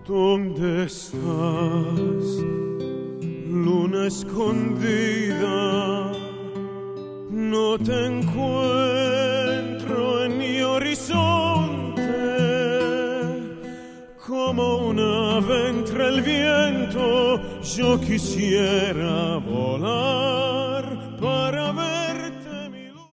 ¿Dónde estás, luna escondida? No te encuentro en mi horizonte, como un ave entre el viento. Yo quisiera volar para ver